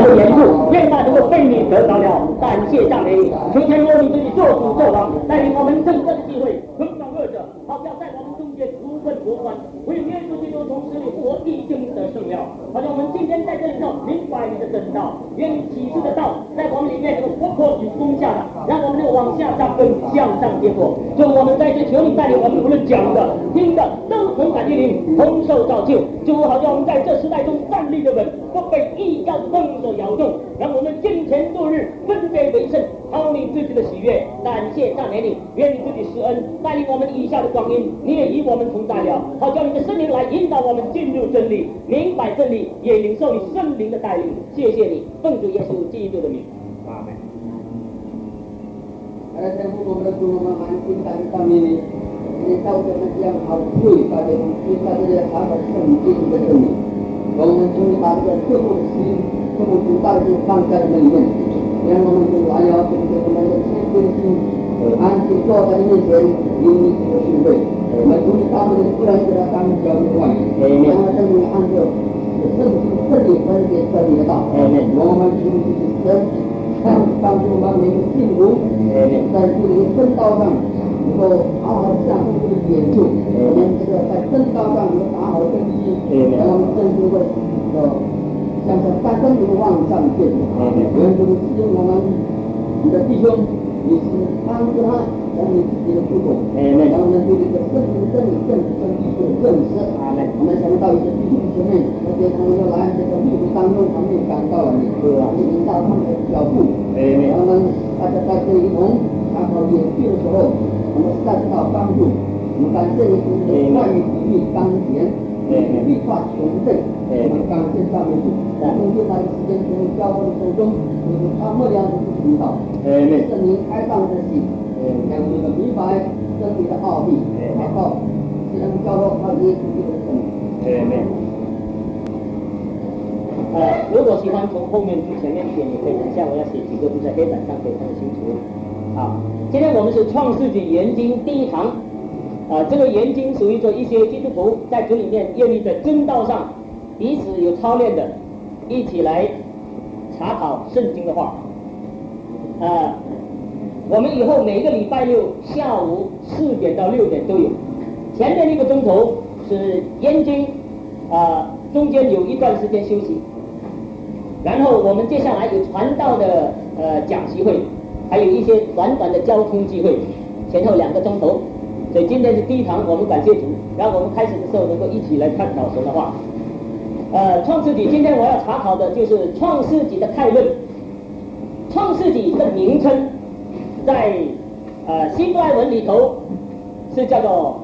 的缘故，愿他能够被你得着了，感谢赞美你。求天父你自己做主做王，带领我们正这个机会，横扫恶者，好像在我们中间无分无关，唯有耶稣基督从死里复活，已经得胜了。好像我们今天在这里头明白你的真道，愿你启示的道在我们里面能够活泼与攻下的，让我们能够往下扎根，向上结果。就我们在这求你带领我们，无论讲的、听的，都同感应灵，同受造就。就好像我们在这时代中站立的稳，不被异教的风所摇动，让我们金钱度日，分别为圣，讨你自己的喜悦。感谢赞美你，愿你自己施恩，带领我们以下的光阴，你也与我们同在了，好叫你的圣灵来引导我们进入真理，明白真理，也领受你圣灵的带领。谢谢你，奉主耶稣基督的名，阿门。 天父，我们的主，我们满心感谢你，你照着这样好贵大的听到这些查考圣经的真理，我们终于把这个刻苦的心、刻苦主道就放在我们里面，让我们就来要凭着我们的谦卑的心，安静坐在你面前，有你的训诲。我们从他们的不然给他当教的话语，让他真正按照圣经真理分别真理的道，我们求你神。帮助我们每个信徒在这个正道上能够好好相互的援助，我们这个在正道上能够打好根基，让我们正式会像在真理往上建立。愿主使用我们你的弟兄，你是帮助他让你自己的出口，让我们对这个圣灵真理更深一步的认识。我们想到一些弟兄姐妹，那些他们要来这个路途当中，他们也感到了你，你引导他们的脚步。我们大家在这一同刚好演剧的时候，我们实在得到帮助。我们感谢你的话语比喻刚言，律法全正。我们感谢上面主，我们就把时间从交我的手中，他莫良的领导，圣灵开放的心，让我们明白真理的奥秘，祷告，只能交到他耶稣基督的圣灵。 如果喜欢从后面去前面写，你可以等一下，我要写几个字在黑板上，可以看得清楚。好，今天我们是创世纪研经第一堂，这个研经属于着一些基督徒在主里面愿意在真道上彼此有操练的，一起来查考圣经的话。我们以后每个礼拜六下午4点到6点都有，前面1个钟头是研经，中间有一段时间休息。然后我们接下来有传道的讲习会，还有一些短短的交通机会，前后2个钟头。所以今天是第一堂，我们感谢主，让我们开始的时候能够一起来探讨神的话。创世纪，今天我要查考的就是创世纪的概论。创世纪的名称在希伯来文里头是叫做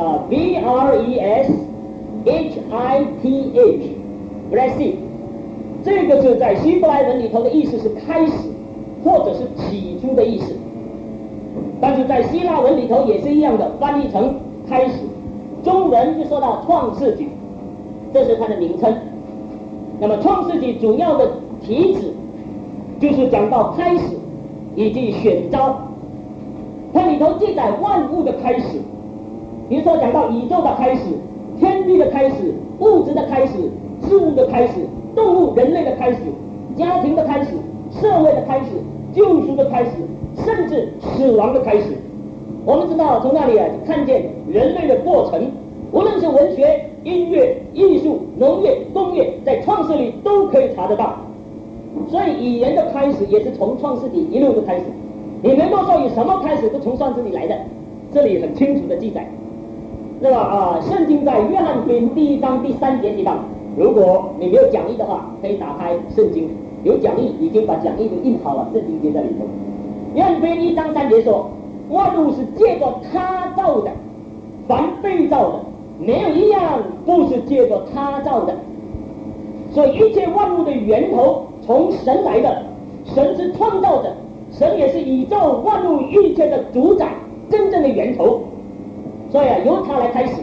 Bereshith，这个字在希伯来文里头的意思是开始或者是起初的意思，但是在希腊文里头也是一样的，翻译成开始。中文就说到创世纪，这是它的名称。那么创世纪主要的题旨就是讲到开始以及选召，它里头记载万物的开始，比如说讲到宇宙的开始、天地的开始、物质的开始、事物的开始、动物人类的开始、家庭的开始、社会的开始、救赎的开始，甚至死亡的开始。我们知道从那里看见人类的过程，无论是文学、音乐、艺术、农业、工业，在创世里都可以查得到。所以语言的开始也是从创世纪一路的开始，你能够说有什么开始都从创世纪来的，这里很清楚的记载，是吧？圣经在约翰福音第1章第3节提到，如果你没有讲义的话，可以打开圣经，有讲义已经把讲义都印好了，圣经节在里头。约翰福音1章3节说，万物是借着他造的，凡被造的没有一样不是借着他造的，所以一切万物的源头从神来的，神是创造者，神也是宇宙万物一切的主宰，真正的源头。所以由他来开始。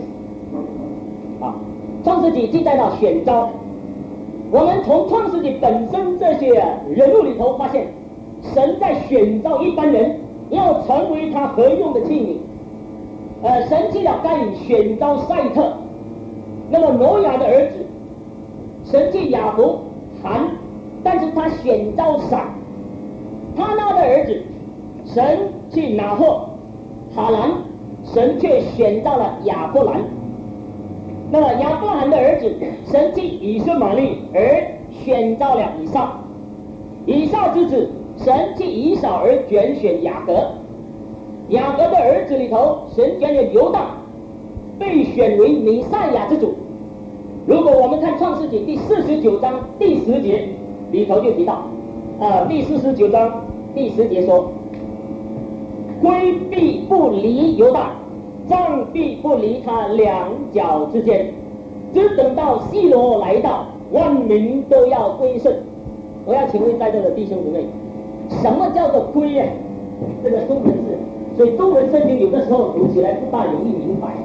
创世纪记载到选召，我们从创世纪本身这些人物里头发现，神在选召一般人，要成为他合用的器皿。神记了该隐选召赛特，那么挪亚的儿子，神记雅弗、含、 但是他选召闪，他那的儿子，神去拿霍、哈兰，神却选召了亚伯兰。那么亚伯兰的儿子，神去以实玛利而选召了以撒，以撒之子，神去以扫而拣选雅各，雅各的儿子里头，神拣选犹大，被选为弥赛亚之主。如果我们看创世纪第49章第10节里头就提到，第49章第10节说，圭必不离犹大，杖必不离他两脚之间，只等到希罗来到，万民都要归顺。我要请问在座的弟兄姊妹，什么叫做归啊？这个中文是，所以中文圣经有的时候读起来不大容易明白。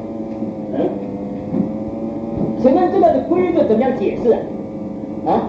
请问这个的归字怎么样解释啊？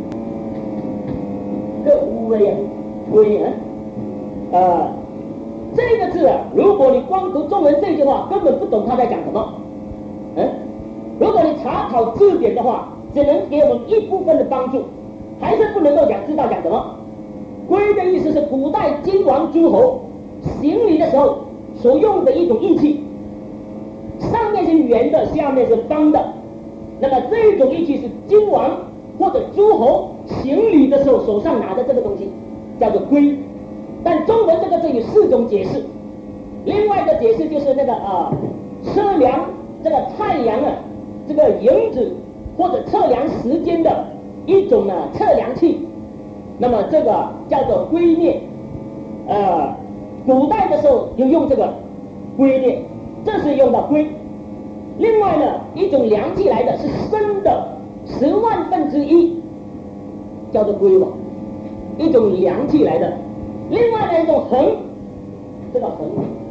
这乌龟啊，归啊，这个字啊，如果你光读中文这句话，根本不懂他在讲什么。如果你查考字典的话，只能给我们一部分的帮助，还是不能够知道讲什么。龟的意思是古代君王诸侯行礼的时候所用的一种义器，上面是圆的，下面是方的。那么这种义器是君王或者诸侯行礼的时候手上拿的这个东西，叫做龟。但中文这个字有4种解释。另外的解释就是那个测量这个太阳啊，这个影子或者测量时间的一种测量器。那么这个叫做龟镊，古代的时候就用这个龟镊，这是用到龟。另外呢，一种量器来的是深的10万分之一，叫做龟网，一种量器来的。另外呢，一种衡，这个衡，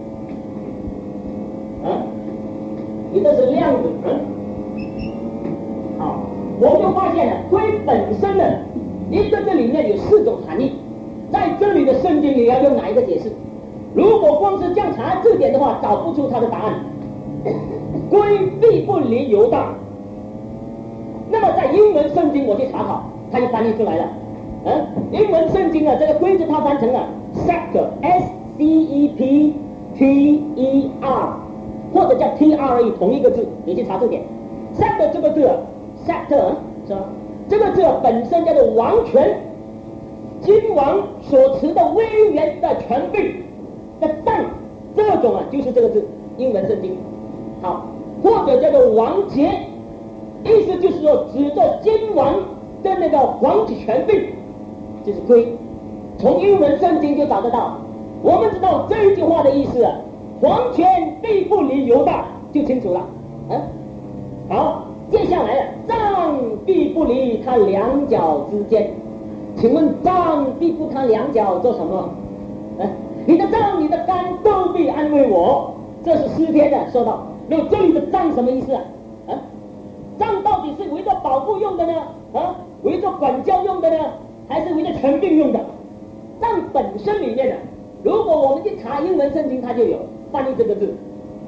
你这是量子衡。好，我就发现了龟本身呢，一个这里面有4种含义，在这里的圣经你要用哪一个解释？如果光是这样查字典的话，找不出它的答案。龟必不离犹大。那么在英文圣经我去查考，它就翻译出来了。英文圣经这个龟字它翻成了 scepter S-C-E-P-T-E-R， 或者叫 T-R-E， 同一个字，你去查字典。scepter 这个字 scepter 是吧？这个字本身叫做王权，君王所持的威严的权柄的杖，这种就是这个字，英文圣经。好，或者叫做王节，意思就是说指着君王的那个皇体权柄，就是龟。从英文圣经就找得到。我们知道这一句话的意思，皇权必不离犹大，就清楚了。好，接下来杖必不离他两脚之间。请问杖必不他两脚做什么？你的杖你的竿都必安慰我，这是诗篇的说到。那这里的杖什么意思杖到底是为了保护用的呢？为了管教用的呢？还是为了权柄用的？杖本身里面如果我们去查英文圣经，它就有翻译这个字。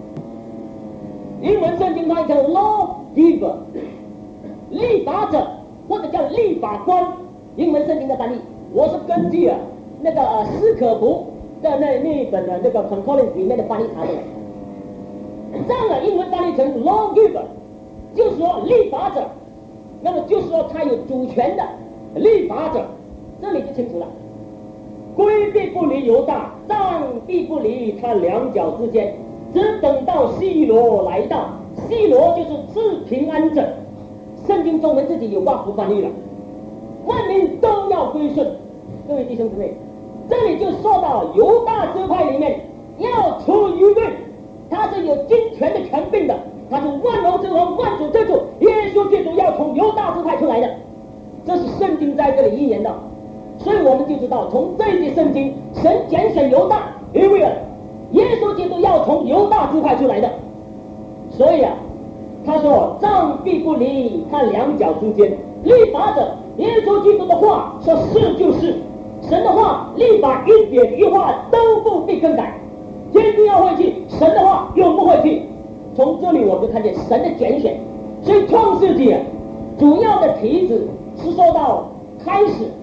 英文圣经翻译成 lawgiver， 立法者或者叫立法官。英文圣经的翻译，我是根据那个斯可夫的那一本的这个 concordance 里面的翻译查的。杖英文翻译成 lawgiver， 就是说立法者，那么就是说他有主权的立法者，这里就清楚了。龟必不离犹大，杖必不离他两脚之间，只等到希罗来到。希罗就是赐平安者，圣经中文自己有挂符翻译了，万民都要归顺。各位弟兄姊妹，这里就说到犹大支派里面要出一位，他是有金权的权柄的，他是万王之王、万主之主，耶稣基督要从犹大支派出来的，这是圣经在这里预言的。所以我们就知道，从这一节圣经，神拣选犹大，因为耶稣基督要从犹大支派出来的。所以他说杖必不离他两脚之间。立法者耶稣基督的话说是就是，神的话立法一点一画都不必更改，天地要废去，神的话永不废去。从这里我们就看见神的拣选。所以创世纪主要的题旨是说到开始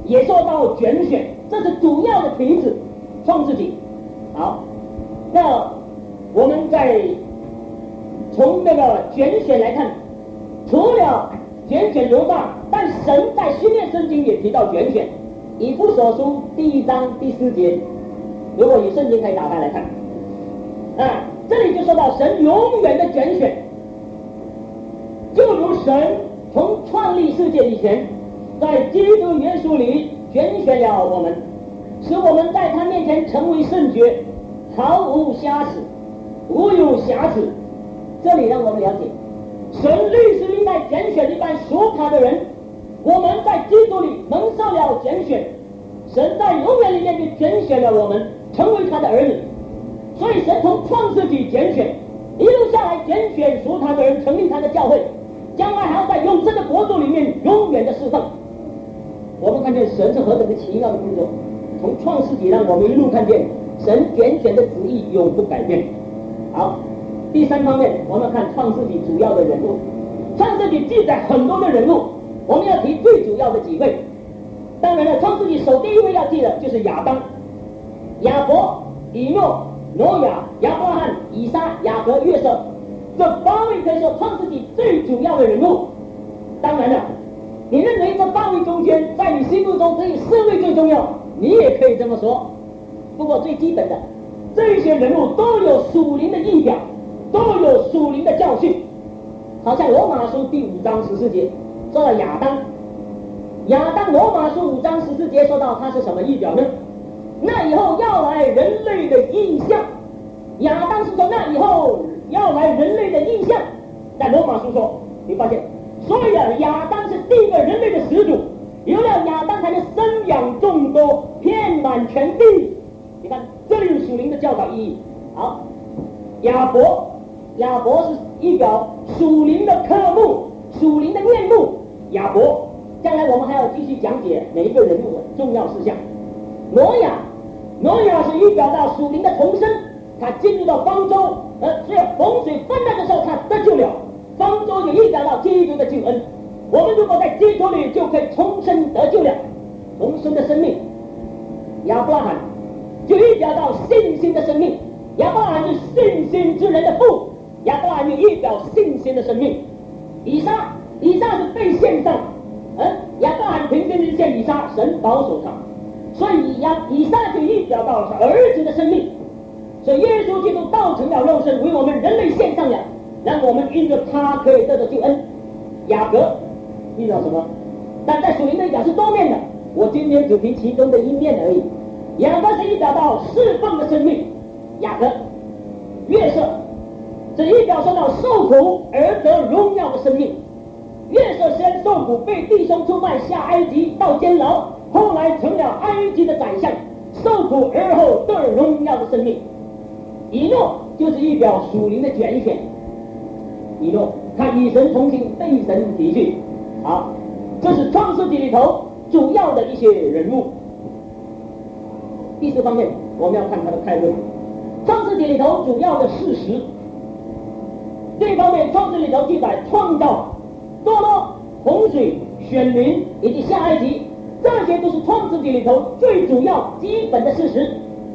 也受到拣选，这是主要的题子，创世纪。好，那我们再从那个拣选来看，除了拣选犹大，但神在新约圣经也提到拣选。以弗所书1章第4节，如果你圣经可以打开来看，这里就说到神永远的拣选，就如神从创立世界以前，在基督耶稣里拣选了我们，使我们在他面前成为圣洁，毫无瑕疵，无有瑕疵。这里让我们了解，神历史历代拣选一般属他的人，我们在基督里蒙受了拣选，神在永远里面就拣选了我们，成为他的儿女。所以神从创世纪拣选，一路下来拣选属他的人，成立他的教会，将来还要在永生的国度里面永远的侍奉。我们看见神是何等的奇妙的工作，从创世纪让我们一路看见神拣选的旨意永不改变。好，第三方面，我们看创世纪主要的人物。创世纪记载很多的人物，我们要提最主要的几位。当然了，创世纪首第一位要记的就是亚当、亚伯、以诺、挪亚、亚伯拉罕、以撒、雅各、约瑟，这8位可以说创世纪最主要的人物。当然了，你认为这8位中间，在你心目中只有4位最重要，你也可以这么说。不过最基本的，这些人物都有属灵的意表，都有属灵的教训。好像罗马书第5章14节说到亚当，罗马书5章14节说到他是什么意表呢？那以后要来人类的印象。亚当是说那以后要来人类的印象，在罗马书说，你发现，所以亚当是第一个人类的始祖，有了亚当才能生养众多，遍满全地。你看，这里有属灵的教导意义。好，亚伯是一表属灵的科目，属灵的面目。亚伯，将来我们还要继续讲解每一个人物的重要事项。挪亚是预表到属灵的重生，他进入到方舟，只有洪水泛滥的时候他得救了，方舟就预表到基督的救恩。我们如果在基督里就可以重生得救了，重生的生命。亚伯拉罕就预表到信心的生命，亚伯拉罕是信心之人的父，亚伯拉罕就预表信心的生命。以撒是被献上，亚伯拉罕凭信心献以撒，神保守他，所以以撒就预表到儿子的生命。所以耶稣基督道成了肉身，为我们人类献上了，让我们因着他可以得到救恩。雅各预表什么？但在属灵的预表是多面的，我今天只提其中的一面而已。雅各是预表到侍奉的生命，雅各、约瑟是预表说到受苦而得荣耀的生命。约瑟先受苦，被弟兄出卖下埃及到监牢，后来成了埃及的宰相，受苦而后得荣耀的生命。以诺就是预表属灵的拣选，以诺他与神同行，被神提去。好，这是创世纪里头主要的一些人物。第四方面，我们要看他的态度。创世纪里头主要的事实，这一方面创世里头记载创造、堕落、洪水、选民以及下埃及，这些都是创世纪里头最主要基本的事实。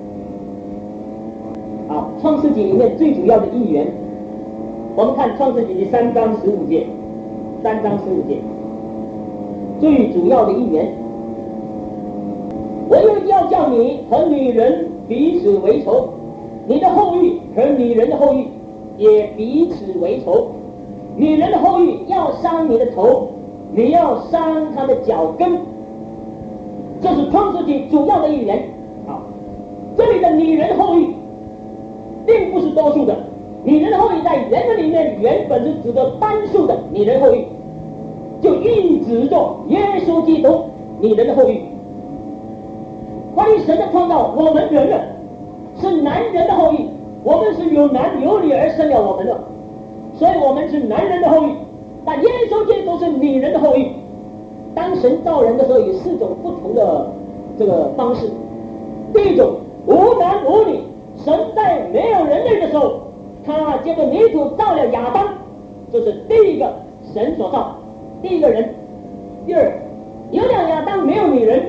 好，创世纪里面最主要的一员，我们看创世纪第3章15节，3章15节，最主要的一员，我又要叫你和女人彼此为仇，你的后裔和女人的后裔也彼此为仇，女人的后裔要伤你的头，你要伤他的脚跟。这是创世纪主要的一员。好，这里的女人后裔并不是多数的，女人的后裔在原文里面原本是指的单数的女人后裔，就意指着耶稣基督女人的后裔。关于神的创造，我们人是男人的后裔，我们是有男有女而生了我们的，所以我们是男人的后裔。但耶稣基督是女人的后裔。当神造人的时候，有4种不同的这个方式。第一种，无男无女，神在没有人类的时候，他借着泥土造了亚当，这是第一个神所造，第一个人。第二，有了亚当没有女人，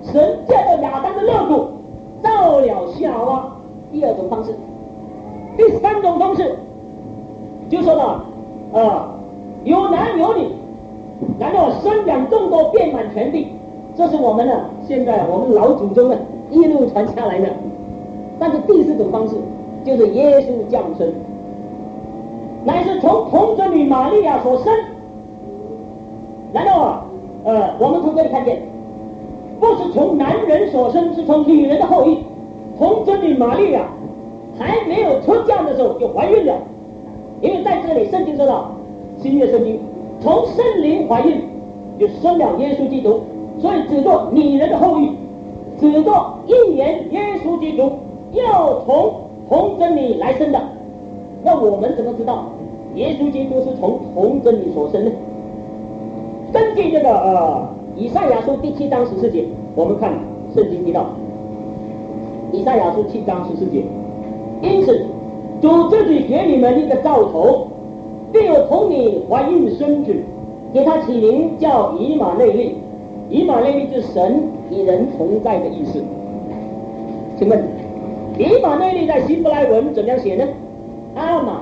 神借着亚当的肋骨造了夏娃。第二种方式。第三种方式就说到有男有女，然后生养众多，遍满全地。这是我们现在我们老祖宗一路传下来的。但是第四种方式就是耶稣降生，乃是从童贞女玛利亚所生。然后我们从这里看见，不是从男人所生，是从女人的后裔。童贞女玛利亚还没有出嫁的时候就怀孕了，因为在这里圣经说到，新约圣经从圣灵怀孕就生了耶稣基督，所以指着女人的后裔，指着一年耶稣基督要从童贞女来生的。那我们怎么知道耶稣基督是从童贞女所生呢？根据这个以赛亚书第7章14节，我们看圣经提到以赛亚书7章14节，因此主自己给你们一个兆头，必有童女怀孕生子，给他起名叫以马内利。以马内利就是神与人同在的意思。请问以马内利在希伯来文怎样写呢？阿玛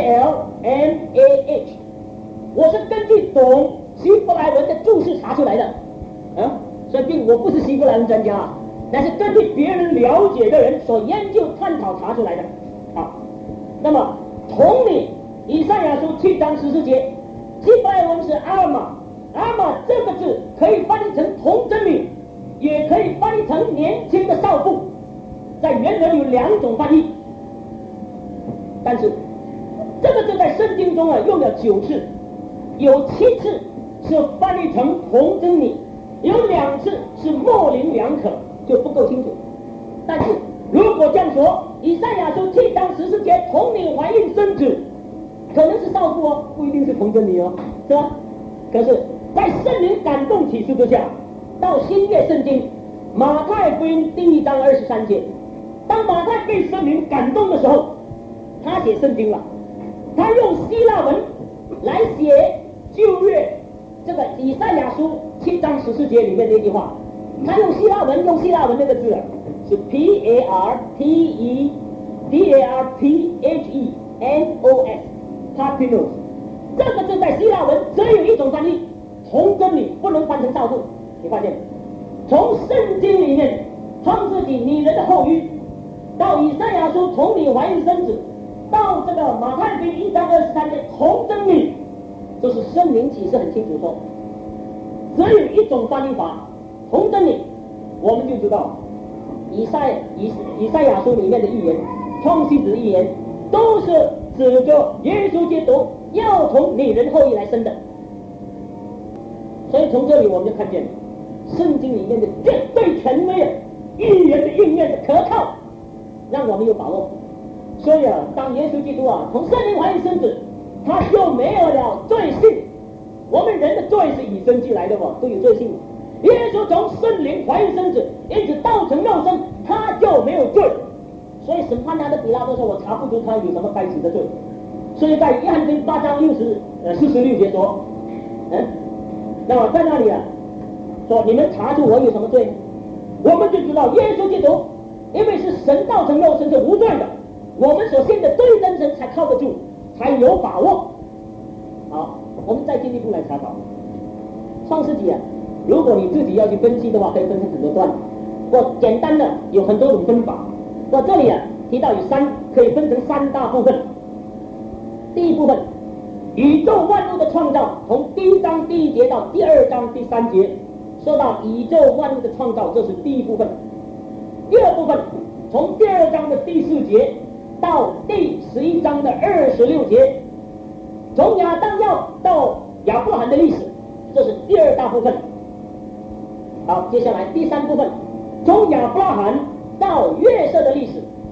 ALMAH。 我是根据懂希伯来文的注释查出来的所以我不是希伯来文专家但是根据别人了解的人所研究探讨查出来的。好，那么童女以赛亚书7章14节，希伯来文是阿玛。阿玛这个字可以翻译成童贞女，也可以翻译成年轻的少妇，在原文有2种翻译。但是这个字在圣经中用了9次，有7次是翻译成童贞女，有2次是模棱两可，就不够清楚。但是如果这样说，以赛亚书7章14节童女怀孕生子，可能是少妇不一定是童贞女是吧？可是在圣灵感动启示之下，到新约圣经马太福音第1章23节，当马太被圣灵感动的时候，他写圣经了，他用希腊文来写旧约这个以赛亚书7章14节里面那句话，他用希腊文那个字是 PARTHENOS Parthenos。 这个字在希腊文只有一种翻译，童贞女，不能翻成少妇。你发现从圣经里面创世纪女人的后裔，到以赛亚书童女怀孕生子，到这个马太福音1章23节童贞女，就是圣灵启示很清楚说只有一种翻译法，童贞女。我们就知道以赛亚书里面的预言，创世纪的预言都是指着耶稣基督要从女人后裔来生的。所以从这里我们就看见圣经里面的绝对权威预言的应验的可靠，让我们有把握。所以当耶稣基督从圣灵怀孕生子，他就没有了罪性。我们人的罪是与生俱来的都有罪性。耶稣从圣灵怀孕生子，因此道成肉身，他就没有罪。所以审判他的比拉多说，我查不出他有什么该死的罪。所以在约翰福音8章46节说那么在那里说你们查出我有什么罪呢？我们就知道耶稣基督因为是神道成肉身是无罪的，我们所信的对真神才靠得住，才有把握。好，我们再进一步来查考创世纪如果你自己要去分析的话，可以分成很多段，我简单的有很多种分法。我这里提到有可以分成3大部分。第一部分，宇宙万物的创造，从第1章第1节到第2章第3节，说到宇宙万物的创造，这是第一部分。第二部分，从第2章的第4节到第11章的26节，从亚当到亚伯拉罕的历史，这是第2大部分。好，接下来第3部分，从亚伯拉罕到约瑟的历史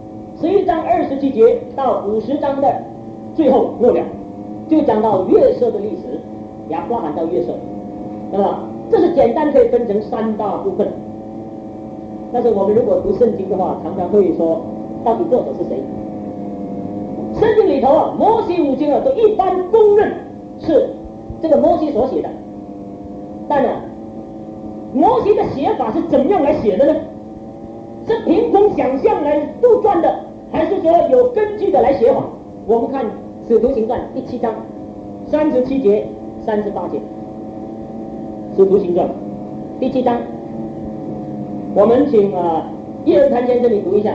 ，11章27节到50章的最后末了，就讲到约瑟的历史，亚伯拉罕到约瑟。那么这是简单可以分成3大部分。但是我们如果读圣经的话，常常会说到底作者是谁？圣经里头摩西五经都一般公认是这个摩西所写的，但摩西的写法是怎么样来写的呢？是凭空想象来杜撰的，还是说有根据的来写法？我们看《使徒行传》第7章37节、38节，《使徒行传》第7章，我们请叶仁谭先生你读一下。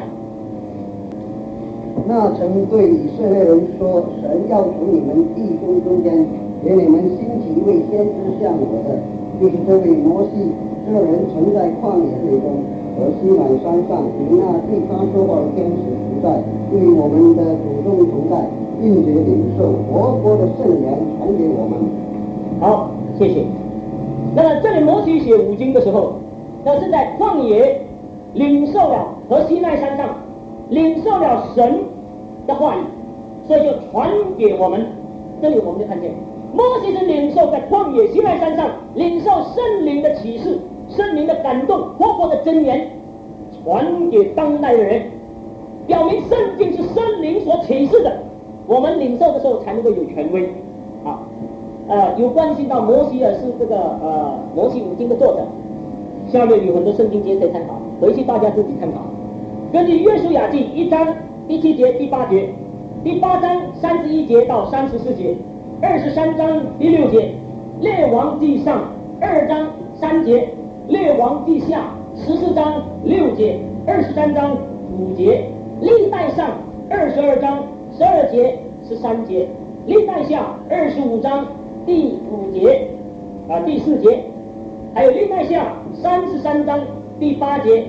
那曾对以色列人说：“神要从你们弟兄中间给你们兴起一位先知像我的，就是这位摩西。这人曾在旷野内中和西乃山上与那对他说话的天使同在，与我们的祖宗同在，并且领受活泼的圣言传给我们。” 好，谢谢。那这里摩西写5经的时候，那是在旷野领受了和西奈山上领受了神的话语，所以就传给我们。这里我们就看见摩西是领受在旷野西奈山上领受圣灵的启示、圣灵的感动、活泼的真言，传给当代的人，表明圣经是圣灵所启示的，我们领受的时候才能够有权威。好，有关系到摩西是这个摩西5经的作者，下面有很多圣经节可以参考，回去大家自己参考。根据约书亚记1章第7节、第8节，第8章31节到34节，23章第6节，列王记上2章3节，列王记下14章6节，23章5节，历代上22章12节13节，历代下25章第5节第4节，还有历代下33章第8节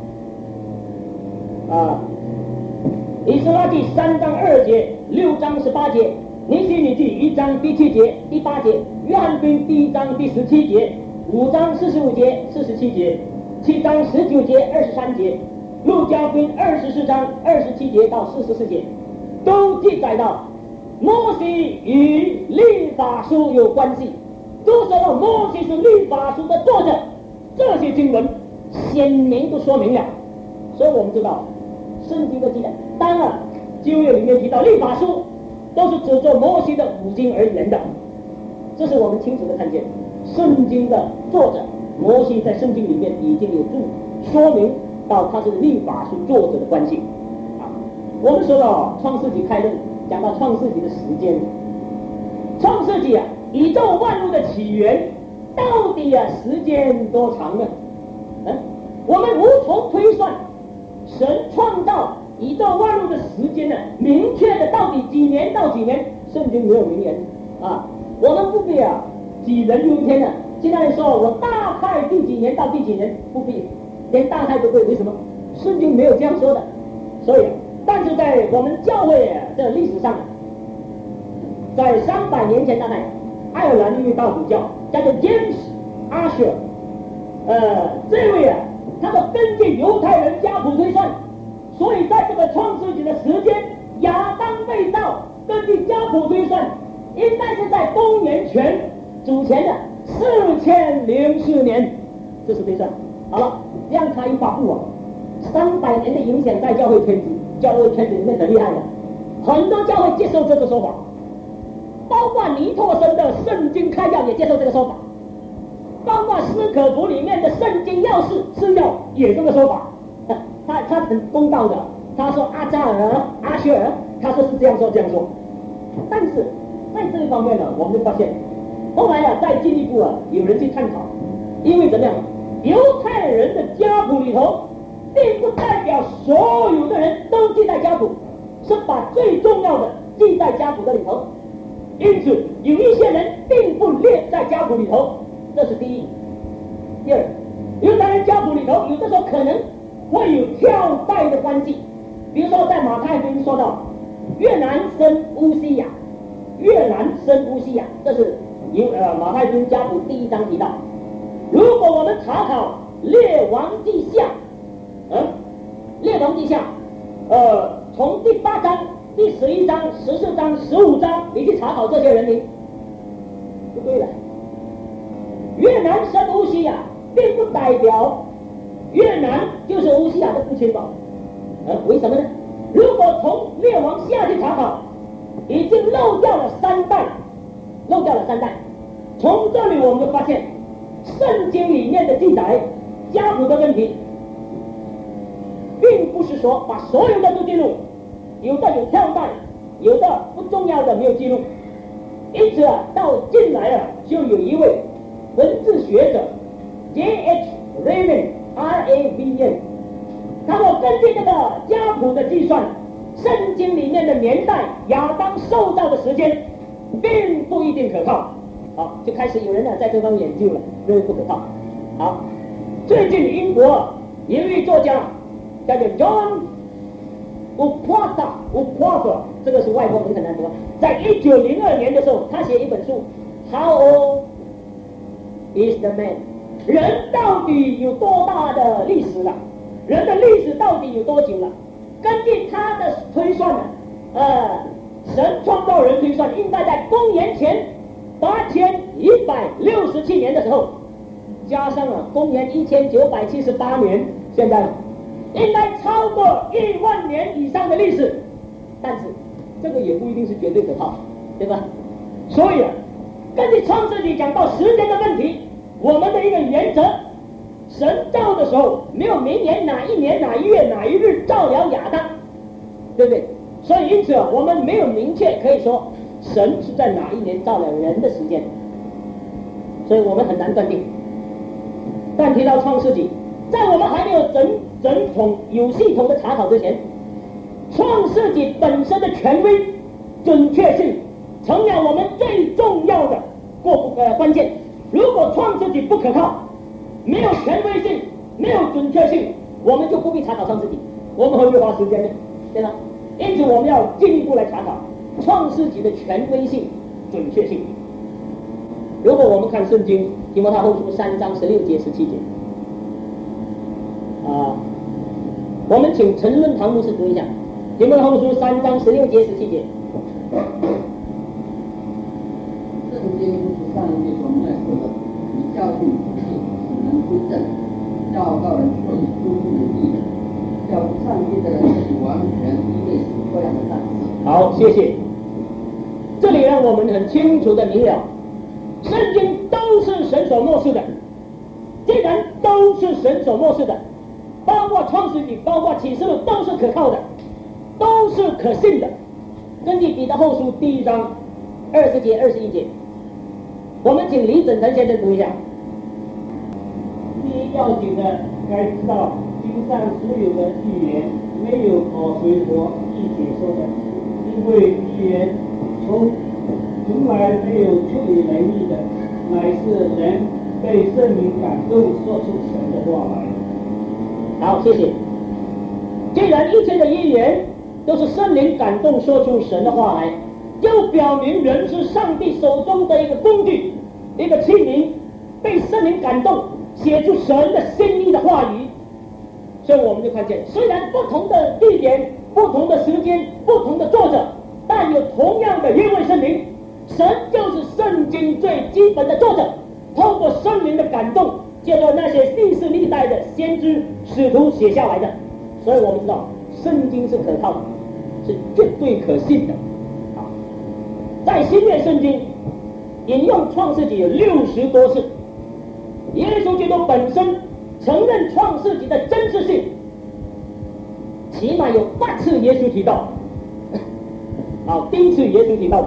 以斯拉记3章2节，6章18节，尼希米记1章第7节、第8节，约翰福音第1章第17节，5章45节、47节，7章19节、23节，路加福音24章27节到44节，都记载到摩西与律法书有关系，都说到摩西是律法书的作者，这些经文显明都说明了。所以我们知道圣经的记载，当然旧约里面提到律法书都是指着摩西的5经而言的，这是我们清楚的看见圣经的作者摩西在圣经里面已经有说明到他是律法书作者的关系。我们说到创世纪开论，讲到创世纪的时间，创世纪宇宙万物的起源到底时间多长呢？我们无从推算神创造宇宙万物的时间明确的到底几年到几年，圣经没有明言我们不必杞人忧天现在说我大概第几年到第几年，不必，连大概都不会。为什么？圣经没有这样说的。所以但是在我们教会的历史上，在300年前，大概爱尔兰一位道主教叫做 James Asher， 这位他们根据犹太人家谱推算，所以在这个创世纪的时间，亚当被造，根据家谱推算，应该是在公元主前的4004年，这是推算。好了，这样他一发布300年的影响在教会圈子里面很厉害的，很多教会接受这个说法，包括尼托生的圣经开教也接受这个说法，包括斯可福里面的圣经要事次要也这个说法。他很公道的，他说阿扎尔、阿薛尔，他说是这样说。但是在这一方面我们就发现，后来再进一步有人去探讨，因为怎么样，犹太人的家谱里头，并不代表所有的人都记在家谱，是把最重要的记在家谱的里头，因此有一些人并不列在家谱里头，这是第一。第二，犹太人家谱里头有的时候可能会有跳代的关系，比如说在马太福音说到越南生乌西雅，这是马太福音家谱第1章提到。如果我们查考列王记下，从第8章、第11章、14章、15章，你去查考这些人名，不对了。越南生乌西雅，并不代表越南就是乌西雅的父亲吧？为什么呢？如果从列王下去查考，已经漏掉了3代。从这里我们就发现， 圣经里面的记载家谱的问题，并不是说把所有的都记录，有的有跳带，有的不重要的没有记录。因此到近来就有一位文字学者 J.H. Raven R.A.V.N， 他说根据这个家谱的计算，圣经里面的年代亚当受造的时间并不一定可靠。好，就开始有人在这方面研究了，认为不可靠。好，最近英国有一位作家叫做 John Upwata， 这个是外国名很难读。在1902年的时候，他写一本书 How old is the man？ 人到底有多大的历史了？人的历史到底有多久了？根据他的推算神创造人推算，应该在公元前8167年的时候，加上公元1978年，现在应该超过1万年以上的历史。但是这个也不一定是绝对可靠，对吧？所以根据创世纪讲到时间的问题，我们的一个原则，神造的时候没有明年哪一年哪一月哪一日造了亚当，对不对？所以因此我们没有明确可以说神是在哪一年造了人的时间，所以我们很难断定。但提到创世纪，在我们还没有整统有系统的查考之前，创世纪本身的权威准确性成了我们最重要的关键。如果创世纪不可靠，没有权威性，没有准确性，我们就不必查考创世纪，我们会不会花时间呢？对吧？因此我们要进一步来查考创世纪的权威性、准确性。如果我们看圣经提摩太后书3章16节、17节我们请陈润堂牧师读一下提摩太后书3章16节、17节。 圣经是上帝所默示的，以教训、使人归正，教导人顺诸人义的，叫上帝的人完全一类使各样的善事。 好，谢谢。这里让我们很清楚的明了，圣经都是神所默示的。既然都是神所默示的，包括创世纪，包括启示录，都是可靠的，都是可信的。根据彼得后书第1章20节、21节，我们请李整成先生读一下。 第一要紧的，该知道经上所有的预言没有随我一解说的，因为预言从来没有出于人意的，乃是人被圣灵感动说出神的话来。 好，谢谢。既然一切的预言都是圣灵感动说出神的话来，就表明人是上帝手中的一个工具，一个器皿，被圣灵感动写出神的心意的话语。所以我们就看见，虽然不同的地点、不同的时间、不同的作者，但有同样的一位圣灵，神就是圣经最基本的作者，透过圣灵的感动，借着那些历世历代的先知使徒写下来的。所以我们知道圣经是可靠的，是绝对可信的。在新约圣经引用创世纪有60多次，耶稣基督本身承认创世纪的真实性，起码有8次耶稣提到。好，第一次耶稣提到，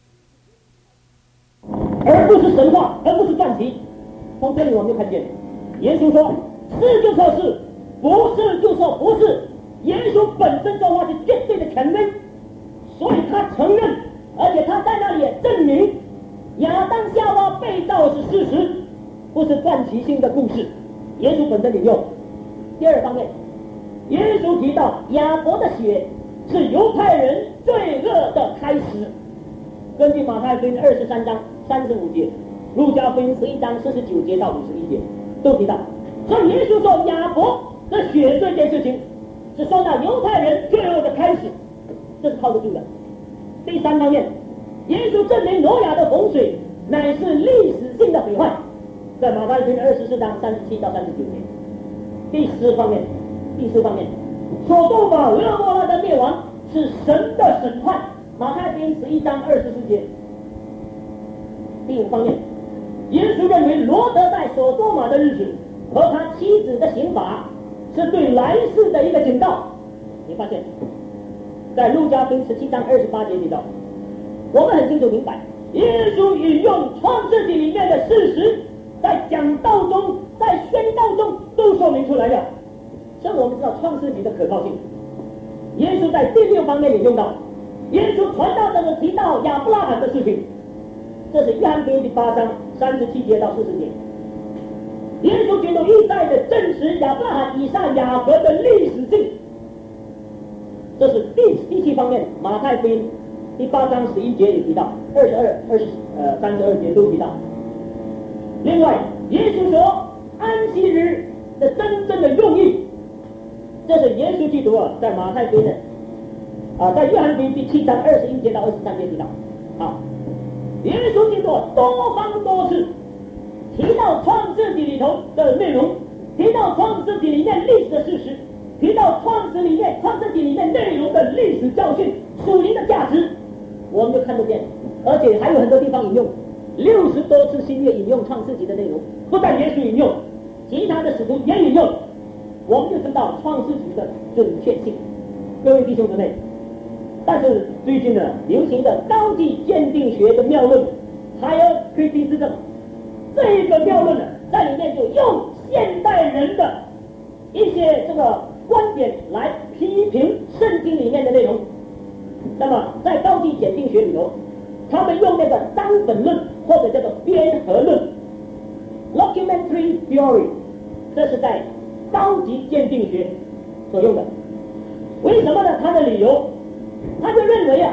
而不是神话，而不是传奇。从这里我们就看见，耶稣说是就说是，不是就说不是。耶稣本身说话是绝对的权威，所以他承认，而且他在那里也证明亚当夏娃被造是事实，不是传奇性的故事。耶稣本身引用。第二方面，耶稣提到亚伯的血是犹太人罪恶的开始。根据马太福音23章35节、路加福音11章49节到51节都提到，所以耶稣说亚伯的血这件事情是说到犹太人罪恶的开始，这是靠得住的。第三方面，耶稣证明挪亚的洪水乃是历史性的毁坏，在马太福音24章37到39节。第四方面，所多玛、蛾摩拉的灭亡是神的审判，马太福音11章24节。第五方面， 耶稣认为罗德在所多玛的日子和他妻子的刑罚是对来世的一个警告。你发现在路加福音17章28节提到，我们很清楚明白，耶稣引用创世纪里面的事实，在讲道中，在宣告中都说明出来了。所以我们知道创世纪的可靠性。耶稣在第6方面也用到，耶稣传道的时候提到亚伯拉罕的事情，这是约翰福音第8章37节到40节。耶稣基督一再的证实亚伯拉罕、以撒、雅各的历史性，这是第7方面。马太福音第8章11节也提到，32节都提到。另外，耶稣说安息日的真正的用意，这是耶稣基督在马太福音在约翰福音第7章21节到23节提到。耶稣基督多方多次提到创世纪里头的内容，提到创世纪里面历史的事实，提到创世纪里面内容的历史教训、属灵的价值，我们就看得见。而且还有很多地方引用，60多次新约引用创世纪的内容，不但耶稣引用，其他的使徒也引用，我们就知道创世纪的准确性。各位弟兄姊妹，但是最近流行的高级鉴定学的谬论，还有criticism，这一个谬论在里面就用现代人的一些这个观点来批评圣经里面的内容。那么在高级鉴定学里头，他们用那个单本论或者叫做编合论 （documentary theory）， 这是在高级鉴定学所用的。为什么呢？他的理由，他就认为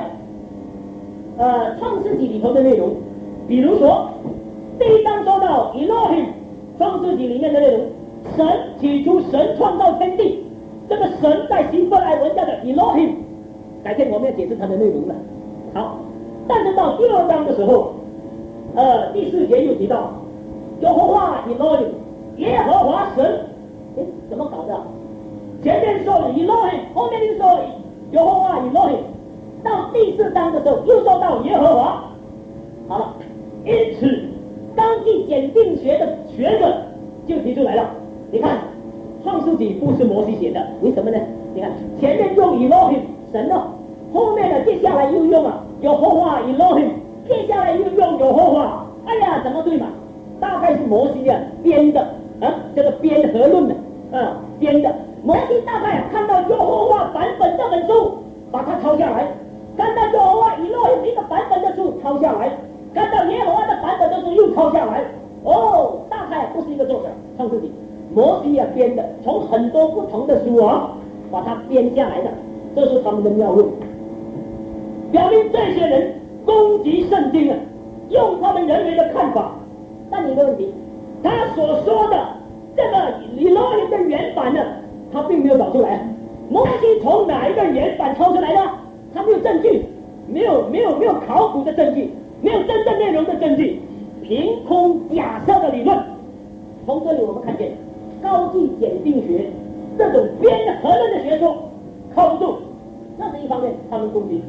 创世纪里头的内容，比如说第一章说到 Elohim， 创世纪里面的内容，神起初神创造天地，这个神在希伯来文叫做 Elohim， 改天我们要解释它的内容了。好，但是到第2章的时候，第4节又提到耶和华 Elohim， 耶和华神，怎么搞的？前面说 Elohim， 后面又说耶和华 Elohim， 到第4章的时候又说到耶和华。好了，因此高级鉴定学的学者就提出来了，你看创世纪不是摩西写的，为什么呢？你看前面用 Elohim 神后面呢接下来又用耶和华 Elohim， 接下来又用耶和华，哎呀，怎么对嘛？大概是摩西编的这个编合论的编的。摩西大概看到耶和华版本这本书，把它抄下来，看到耶和华 Elohim 一个版本的书抄下来，看到耶和华的版本的书又抄下来。大概不是一个作者创世纪，摩西编的，从很多不同的书把它编下来的，这是他们的谬论，表明这些人攻击圣经用他们人为的看法。但有一个问题，他所说的这个Elohim的原版他并没有找出来。摩西从哪一个原版抄出来的？他没有证据，没有考古的证据，没有真正内容的证据，凭空假设的理论。从这里我们看见高级鉴定学这种编合论的学说靠不住，这是一方面他们攻击。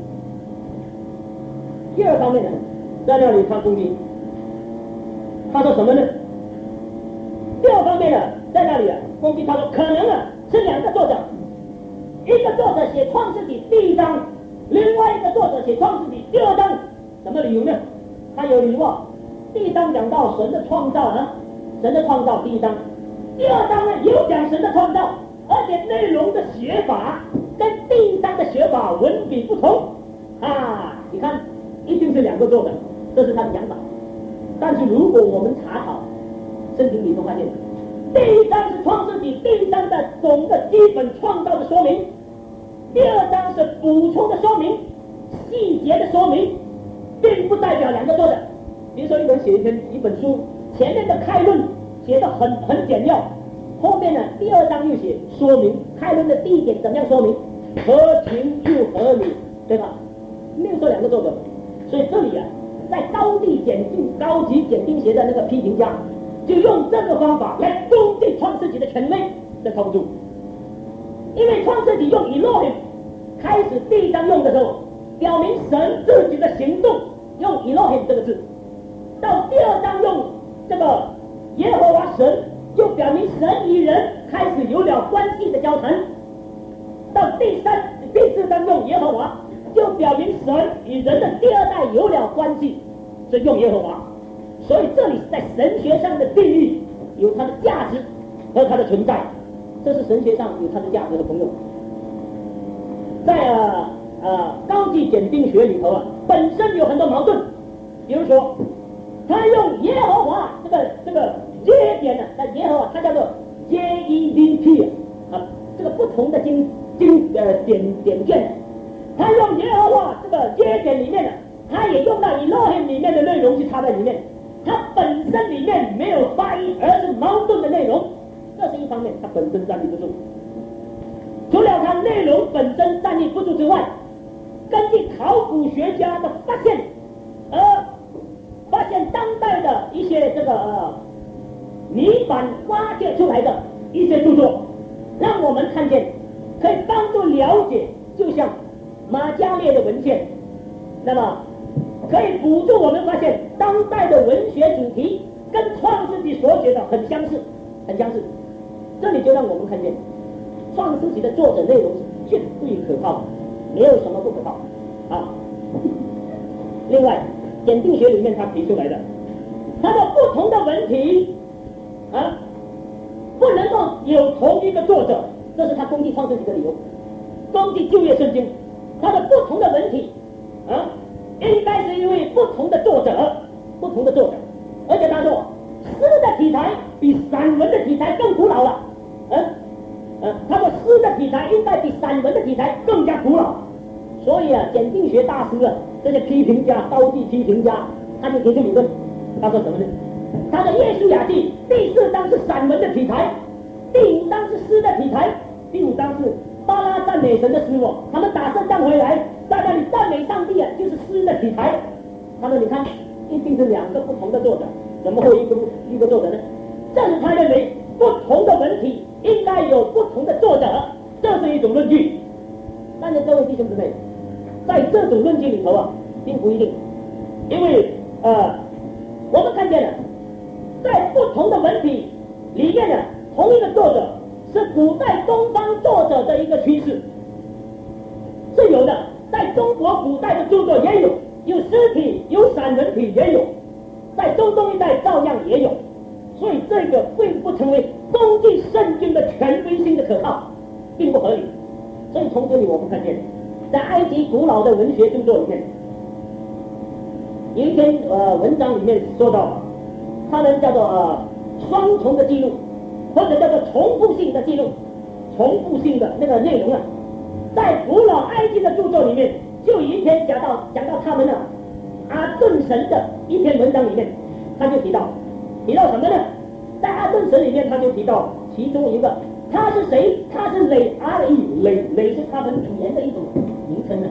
第2方面在那里他攻击，他说什么呢？第2方面在那里攻击，他说可能是2个作者，一个作者写创世纪第1章，另外一个作者写创世纪第2章。什么理由呢？他有理由第1章讲到神的创造神的创造第1章，第2章有讲神的创造，而且内容的写法跟第1章的写法文笔不同你看一定是2个作者，这是他的讲法。但是如果我们查考圣经里头发现，第1章是创世纪第1章的总的基本创造的说明，第2章是补充的说明、细节的说明，并不代表2个作者。比如说一个人写一本书，前面的开论写得很简要，后面第2章又写说明开论的第1点怎么样说明，合情又合理，对吧？没有说2个作者。所以这里在高级鉴定学的那个批评家就用这个方法来攻击创世纪的权威，这靠不住。因为创世纪用 Elohim 开始第1章用的时候，表明神自己的行动用 Elohim 这个字，到第2章用这个耶和华神，就表明神与人开始有了关系的交谈。到第四章用耶和华，就表明神与人的第二代有了关系，是用耶和华。所以这里在神学上的定义有它的价值和它的存在，这是神学上有它的价值的朋友。在高级检定学里头本身有很多矛盾，比如说他用耶和华这个耶点呢，在耶和华它叫做 JEVP 这个不同的点卷，他用耶和华这个耶点里面呢，他也用到Elohim里面的内容去插在里面，它本身里面没有发音，而是矛盾的内容，这是一方面，它本身站立不住。除了它内容本身站立不住之外，根据考古学家的发现，发现当代的一些泥板挖掘出来的一些著作，让我们看见，可以帮助了解，就像马加列的文献，那么可以辅助我们发现当代的文学主题跟创世纪所写的很相似。这里就让我们看见创世纪的作者内容是绝对可靠的，没有什么不可靠另外检定学里面他提出来的，他的不同的文体不能够有同一个作者，这是他攻击创世纪的理由。攻击旧约圣经，他的不同的文体应该是因为不同的作者，而且他说诗的题材比散文的题材更古老了。他说诗的题材应该比散文的题材更加古老，所以检定学大师这些批评家，高级批评家，他就提出理论，他说什么呢？他的约书亚记第4章是散文的题材，第5章是诗的题材，第5章是巴拉赞美神的诗他们打胜仗回来，在那里赞美上帝就是诗的题材。他说你看，一定是2个不同的作者，怎么会一个作者呢？这是他认为不同的文体应该有不同的作者，这是一种论据。但是各位弟兄姊妹，在这种论据里头并不一定，因为我们看见了，在不同的文体里面同一个作者是古代东方作者的一个趋势，是有的。在中国古代的著作也有诗体，有散文体也有，在中东一带照样也有，所以这个并不成为攻击圣经的权威性的可靠，并不合理。所以从这里我们看见，在埃及古老的文学著作里面，有一篇文章里面说到，他们叫做双重的记录，或者叫做重复性的记录，重复性的那个内容在古老埃及的著作里面，就有一篇讲到他们阿顿神的一篇文章里面，他就提到什么呢？在阿顿神里面，他就提到其中一个，他是谁？他是雷雷是他们语言的一种名称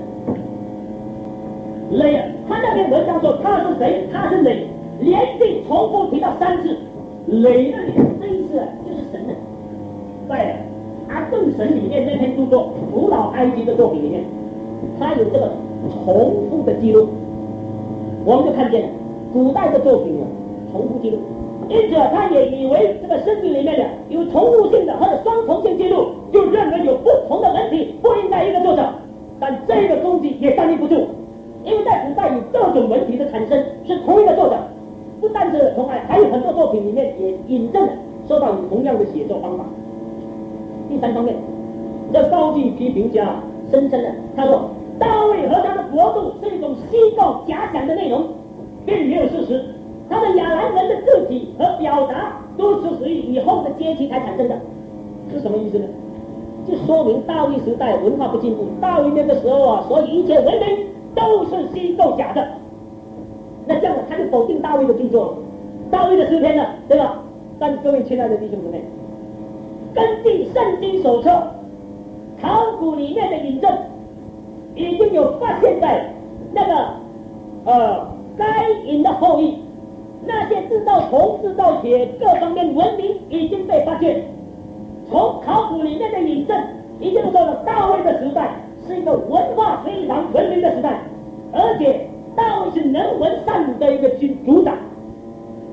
雷他那篇文章说他是谁？他是雷，连续重复提到3次。雷的意思就是神在阿顿神里面那篇著作，古老埃及的作品里面，他有这个重复的记录，我们就看见了古代的作品重复记录，因此他也以为这个圣经里面有重复性的或者双重性记录，就认为有不同的文体不应该一个作者。但这个攻击也站立不住，因为在古代有各种文体的产生是同一个作者，不但是同爱，还有很多作品里面也引证受到同样的写作方法。第3方面，这高级批评家声称他说大卫和他的国度是一种虚构假想的内容，并没有事实。他的亚兰人的字体和表达都是属于以后的阶级才产生的，是什么意思呢？就说明大卫时代文化不进步，大卫那个时候所以一切文明都是虚构假的。那这样他就否定大卫的著作，大卫的诗篇对吧？但各位亲爱的弟兄姊妹，根据圣经手册考古里面的引证，已经有发现在那个该隐的后裔，那些制造铜、制造铁各方面文明已经被发现。从考古里面的引证已经说了，大卫的时代是一个文化非常文明的时代，而且大卫是能文善武的一个主宰。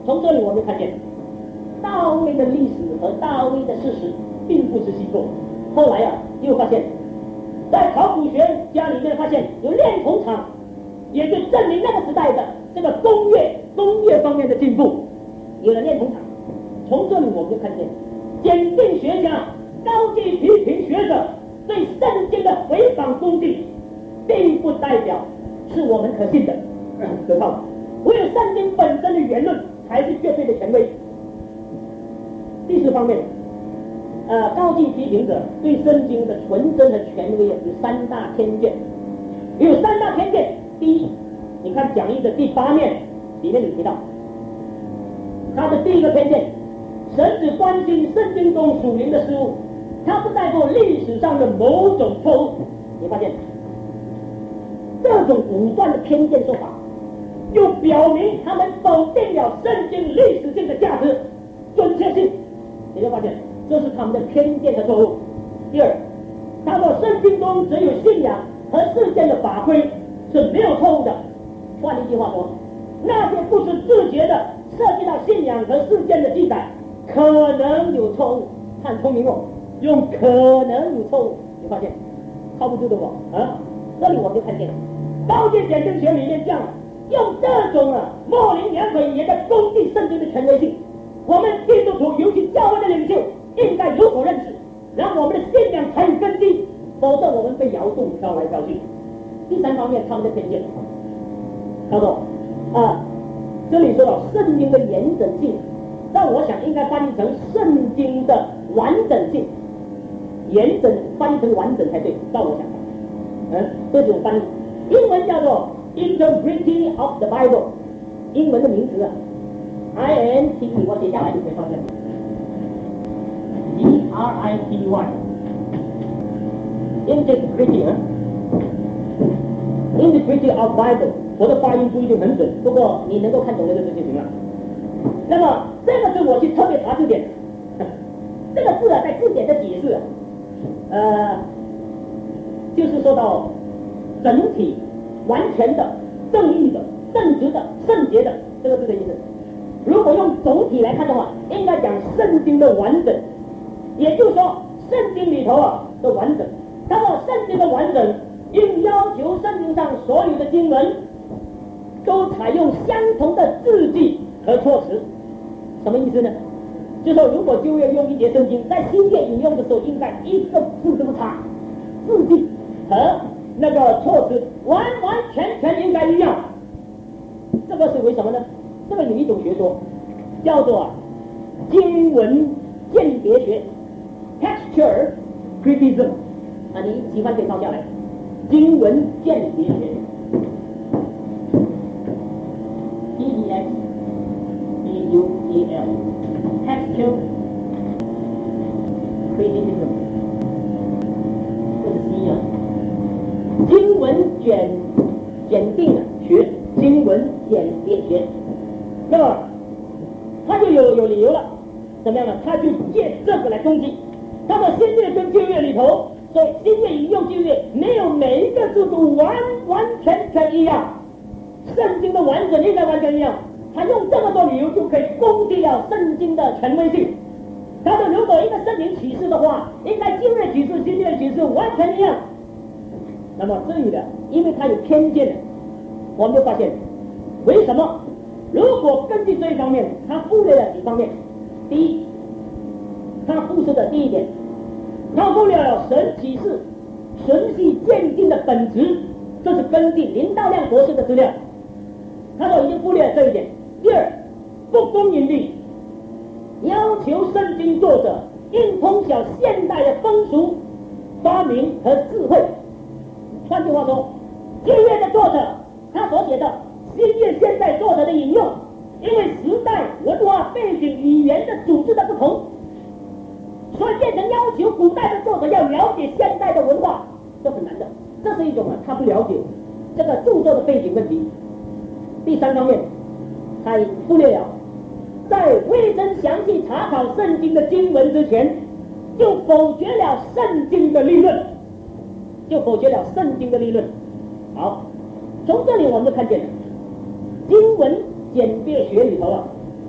从这里我们看见，大卫的历史和大卫的事实并不是虚构。后来又发现，在考古学家里面发现有炼铜厂，也就证明那个时代的这个工业方面的进步，有了炼铜厂。从这里我们就看见，检定学家高级批评学者对圣经的回访功绩，并不代表是我们可信的、可靠的。唯有圣经本身的言论才是绝对的权威。第四方面，高级批评者对圣经的纯真和权威有三大偏见。有三大偏见。第一，你看讲义的第8面里面有提到，他的第一个偏见，神只关心圣经中属灵的事物，他不在乎历史上的某种错误。你发现这种武断的偏见说法，就表明他们否定了圣经历史性的价值、准确性。你就发现这是他们的偏见和错误。第二，他说圣经中只有信仰和事件的法规是没有错误的。换一句话说，那些不是自觉的涉及到信仰和事件的记载可能有错误。看聪明哦，用可能有错误，你发现靠不住的这里我们就看见高级检定学里面讲，用这种模棱两可也在攻击圣经的权威性。我们基督徒，尤其教会的领袖，应该有所认识，让我们的信仰才有根基，否则我们被摇动飘来飘去。第三方面，他们的偏见，他说这里说到圣经的完整性，但我想应该翻译成圣经的完整性，完整翻译成完整才对，照我想这种翻译，英文叫做 Integrity of the Bible， 英文的名词INTE 我写下来就可以发现 Integrity of Bible， 我的发音不一定很准，不过你能够看懂这个字就行了。那么这个字我去特别查字典，这个字在字典的解释就是说到整体、完全的、正义的、正直的、圣洁的这个字的意思。如果用总体来看的话，应该讲圣经的完整，也就是说圣经里头的完整。那么圣经的完整应要求圣经上所有的经文都采用相同的字迹和措辞。什么意思呢？就是说如果旧约用一节圣经，在新约引用的时候，应该一个字都不差，字迹和那个措辞完完全全应该一样。这个是为什么呢？这个有一种学说叫做经文鉴别学 （textual criticism） 你喜欢可以抄下来。经文鉴别学 （TEXTUAL） textual criticism， 这是经文检定学，经文鉴别学。那么他就有理由了，怎么样呢？他就借这个来攻击。他说新约跟旧约里头，所以新约引用旧约没有每一个字都完完全全一样，圣经的完整应该完全一样。他用这么多理由就可以攻击了圣经的权威性。他说如果一个圣灵启示的话，应该旧约启示、新约启示完全一样。那么这里的，因为他有偏见的，我们就发现为什么？如果根据这一方面，他忽略了几方面。第一，他忽视的第一点，他忽略了神启示、神系鉴定的本质，这是根据林道亮博士的资料，他说已经忽略了这一点。第二，不公允地要求圣经作者应通晓现代的风俗、发明和智慧。换句话说，旧约的作者他所写的新约现代作者的引用，因为时代、文化背景、语言的组织的不同，所以变成要求古代的作者要了解现代的文化，这很难的。这是一种他不了解这个著作的背景问题。第三方面，他忽略了在未曾详细查考圣经的经文之前，就否决了圣经的立论，好，从这里我们就看见了经文鉴别学里头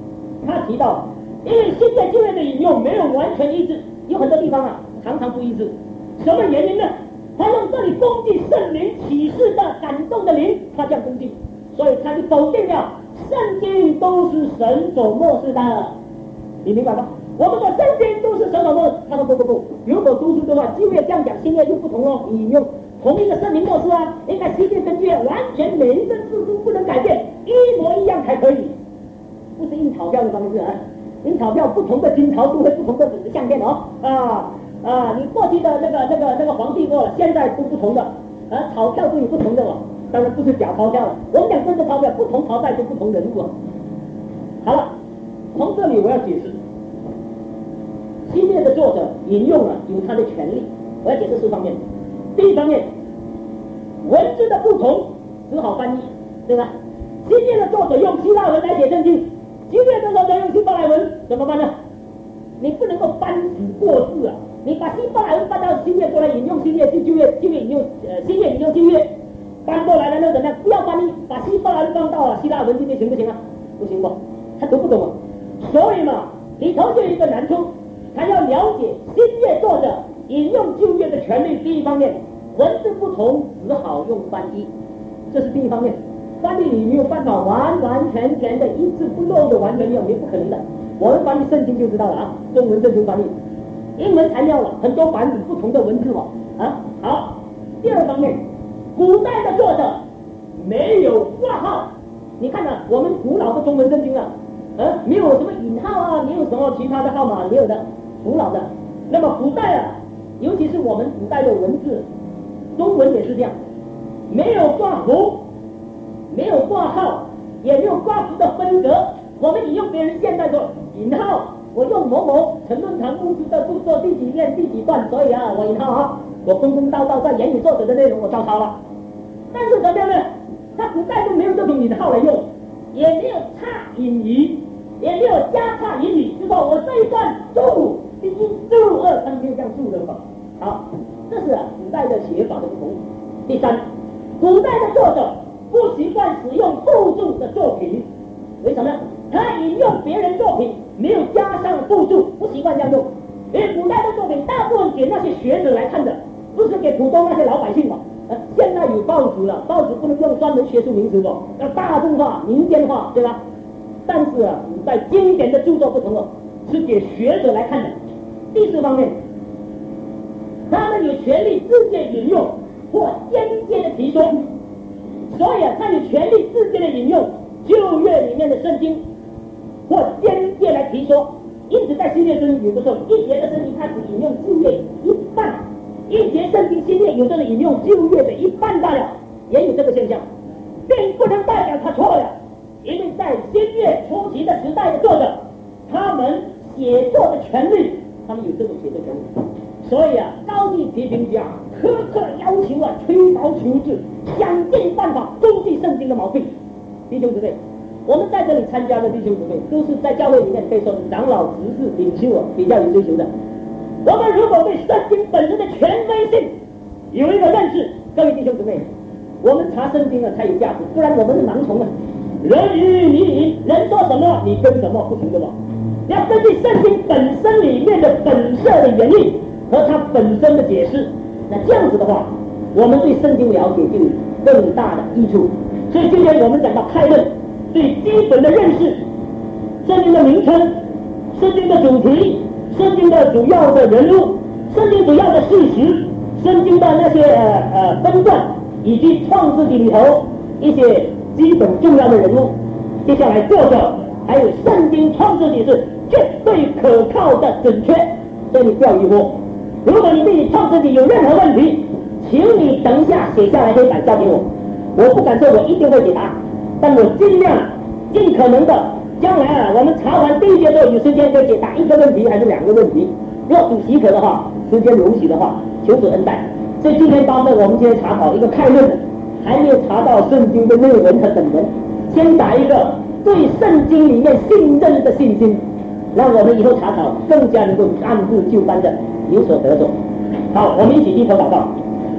他提到，因为新约旧约的引用没有完全一致，有很多地方啊常常不一致。什么原因呢？他用这里攻击圣灵启示的感动的灵，他这样攻击，所以他就否定了圣经都是神所默示的。你明白吗？我们的圣经都是神所默示，他说不，如果读书的话，旧约这样讲，新约就不同哦。你引用同一个圣灵默示啊，应该新约跟旧约完全每一个字都不能改变，一模一样才可以。不是印钞票的方式啊，印钞票不同的金钞都会不同的纸的相片哦你过去的那个皇帝过了，现在都不同的钞票都有不同的了，当然不是假钞票了。我们讲真的钞票，不同朝代就不同人物。好了，从这里我要解释，新约的作者引用了有他的权利，我要解释4方面。第一方面，文字的不同只好翻译，对吧？新约的作者用希腊文来写圣经，旧约的作者用希伯来文，怎么办呢？你不能够翻纸过字啊！你把希伯来文搬到新约过来引用新约，旧约引用新约引用旧约，搬过来了那怎么样？不要翻译，把希伯来文放到希腊文里面行不行啊？不行不，他读不懂啊。所以嘛，里头就有一个难处，他要了解新约作者引用旧约的权利。第一方面，文字不同，只好用翻译，这是第一方面。翻译你没有办法完完全全的一字不漏的完全用，也不可能的。我们翻译圣经就知道了啊，中文圣经翻译，英文材料了，很多版本不同的文字嘛好，第二方面，古代的作者没有挂号。你看啊，我们古老的中文圣经啊，没有什么引号啊，没有什么其他的号码，没有的，古老的。那么古代啊，尤其是我们古代的文字，中文也是这样，没有挂符，没有挂号，也没有挂符的分隔。我们引用别人现代说引号，我用某某陈论坛目的的著作第几页第几段，所以我引号啊，我公公道道在言语作者的内容我照抄了。但是怎么样呢？他古代都没有这种引号来用，也没有差引语，也没有加差引语，就说我这一段注第一注二，他没有这样注的嘛。好，这是古代的写法的不同。第三，古代的作者不习惯使用附注的作品，为什么呢？他引用别人作品没有加上附注，不习惯这样用。因为古代的作品大部分给那些学者来看的，不是给普通那些老百姓嘛。现在有报纸了，报纸不能用专门学术名词了，要大众化、民间化，对吧？但是古代经典的著作不同了，是给学者来看的。第四方面，他们有权利直接引用或间接的提说，所以他有权利直接的引用旧约里面的圣经，或间接来提说。因此在新约中有的时候一节的圣经他只引用旧约一半，一节圣经新约有的人引用旧约的一半罢了，也有这个现象，并不能代表他错了。因为在新约初期的时代的作者，他们写作的权利，他们有这种写作权利，所以高级批评家苛刻要求吹毛求疵，想尽办法攻击圣经的毛病。弟兄姊妹，我们在这里参加的弟兄姊妹，都是在教会里面可以说是长老、执事、领袖比较有追求的。我们如果对圣经本身的权威性有一个认识，各位弟兄姊妹，我们查圣经才有价值，不然我们是盲从人云亦云，人说什么你跟什么，不行的嘛。要根据圣经本身里面的本色的原意和它本身的解释，那这样子的话，我们对圣经了解就有更大的益处。所以今天我们讲到开论，对基本的认识，圣经的名称、圣经的主题、圣经的主要的人物、圣经主要的事实、圣经的那些分段，以及创世纪里头一些基本重要的人物。接下来作者还有圣经创世纪是绝对可靠的准确，所以你不要疑惑。如果你对你创世纪有任何问题，请你等一下写下来黑板交给我，我不敢说我一定会解答，但我尽可能的，将来我们查完第一节之后有时间可以解答一个问题还是2个问题，若主许可的话，时间容许的话，求主恩待。所以今天包括我们今天查考一个概论的，还没有查到圣经的内文和本文，先打一个对圣经里面信任的信心，让我们以后查考更加能够按部就班的有所得着。好，我们一起低头祷告。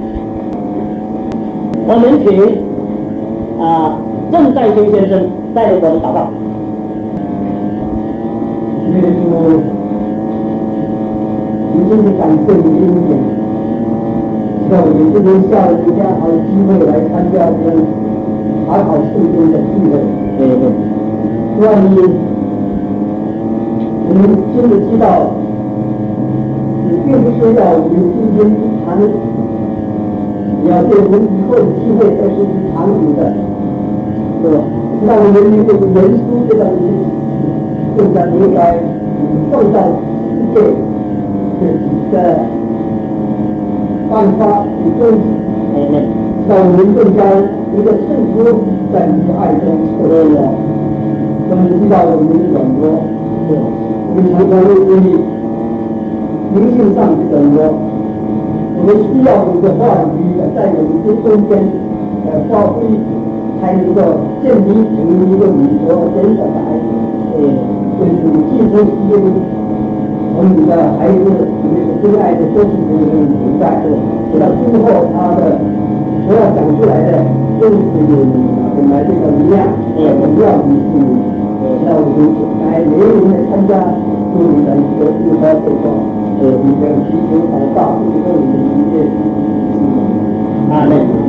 我们请郑在修先生带领我们祷告。 那个就已经是感谢你的一点，希望我们这边下了人家好的机会来参加这个查考圣经的聚会。希望你我们真的知道，你并不是要我们今天一谈，你要对我们以后的机会而是长久的，是吧？让我们这个人书这个更加明白创造世界的几个办法与宗旨，让我们更加一个圣徒在你的爱中活了。我们知道我们的软弱，我们常常为灵性上的软弱，我们需要你的话语在我们的中间发挥。才能够证明成为一个你所真正的孩子，就是你寄生基因从你的孩子，你的真爱的都是这个存在，直到今后他的所要讲出来的都是有本来这个力量，荣耀你是你，让我们来每一年的参加祝你的一个日报活动，你的祈求祷告，以后你的一切，阿门。